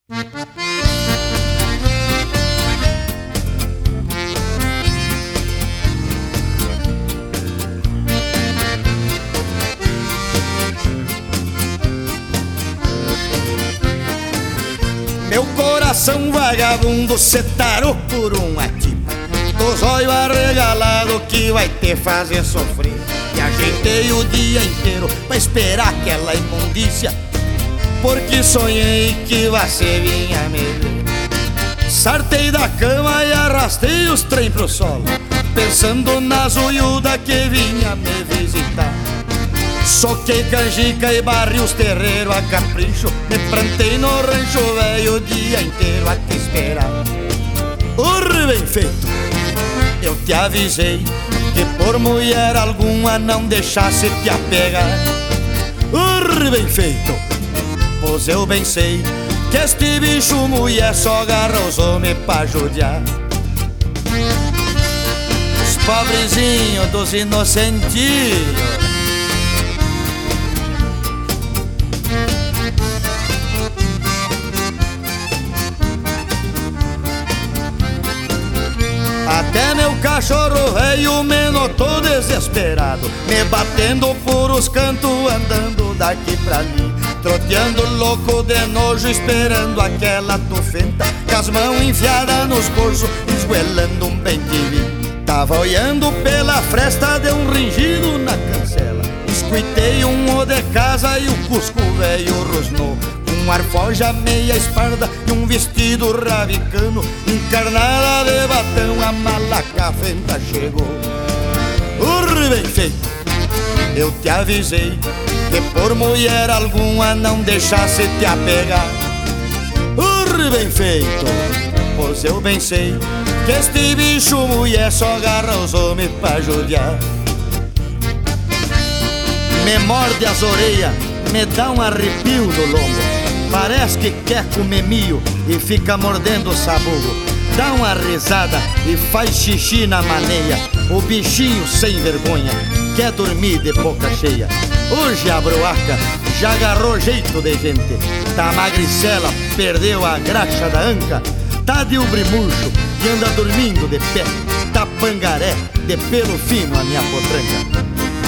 Meu coração vagabundo cê tarou por uma tipa, dos olhos arregalados que vai te fazer sofrer. E ajeitei o dia inteiro pra esperar aquela imundícia, porque sonhei que você vinha me ver. Sartei da cama e arrastei os trem pro solo, pensando na zoiuda que vinha me visitar. Soquei canjica e barri os terreiros a capricho, me plantei no rancho velho o dia inteiro a te esperar. Urre, bem feito, eu te avisei que por mulher alguma não deixasse te apegar. Urre, bem feito, pois eu bem sei que este bicho mulher só agarra os homens pra judiar. Os pobrezinhos dos inocentinhos, até meu cachorro velho me notou desesperado, me batendo por os cantos, andando daqui pra ali, troteando louco de nojo, esperando aquela tufenta, com as mãos enfiadas nos bolsos, esguelando um bem-te-vi. Tava olhando pela fresta de um ringido na cancela, escuitei um o de casa e o cusco velho rosnou. Um arfoja meia esparda e um vestido rabicano, encarnada de batão, a malaca fenta chegou. Urre, bem feito, eu te avisei que por mulher alguma não deixasse te apegar. Urre, bem feito, pois eu bem sei que este bicho mulher só agarra os homens pra judiar. Me morde as orelhas, me dá um arrepio no lombo, parece que quer comer milho e fica mordendo o sabugo. Dá uma risada e faz xixi na maneia, o bichinho sem vergonha quer dormir de boca cheia. Hoje a broaca já agarrou jeito de gente, tá magricela, perdeu a graxa da anca, tá de ubre murcho e anda dormindo de pé, tá pangaré de pelo fino a minha potranca.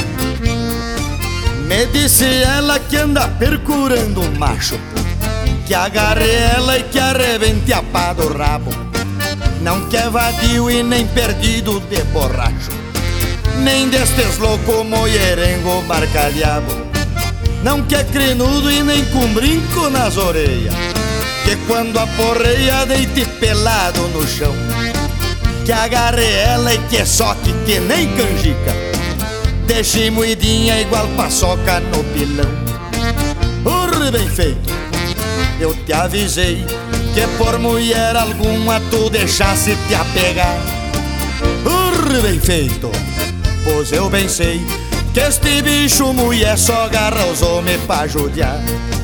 Me disse ela que anda procurando um macho que agarre ela e que arrebente a pá do rabo. Não quer vadio e nem perdido de borracho, nem destes louco moierengo marcalhabo. Não quer crinudo e nem com brinco nas orelhas, que quando aporreia deite pelado no chão. Que agarre ela e que soque que nem canjica, deixe moidinha igual paçoca no pilão. Urre, bem feito, eu te avisei que por mulher alguma tu deixasse te apegar. Urre, bem feito, pois eu bem sei que este bicho mulher só agarra os homens pra judiar.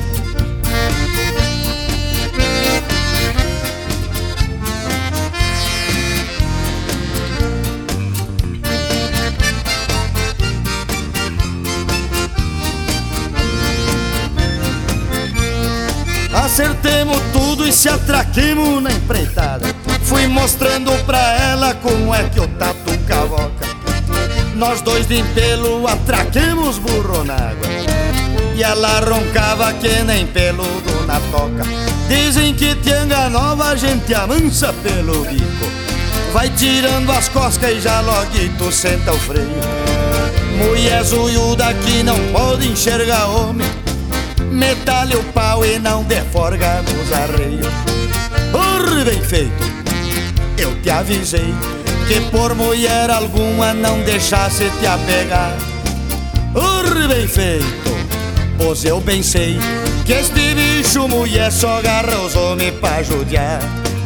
Acertemos tudo e se atraquemos na empreitada, fui mostrando pra ela como é que eu tato cavoca. Nós dois de pelo atraquemos burro na água, e ela roncava que nem peludo na toca. Dizem que tianga nova a gente amansa pelo bico, vai tirando as coscas e já logo tu senta o freio. Mulher zoiuda que não pode enxergar homem, meta-lhe o pau e não dê forga nos arreios. Urre, bem feito, eu te avisei que por mulher alguma não deixasse te apegar. Urre, bem feito, pois eu bem sei que este bicho mulher só agarra os homens pra judiar.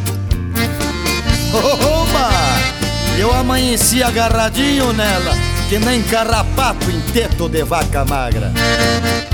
Oba! Eu amanheci agarradinho nela, que nem carrapato em teto de vaca magra.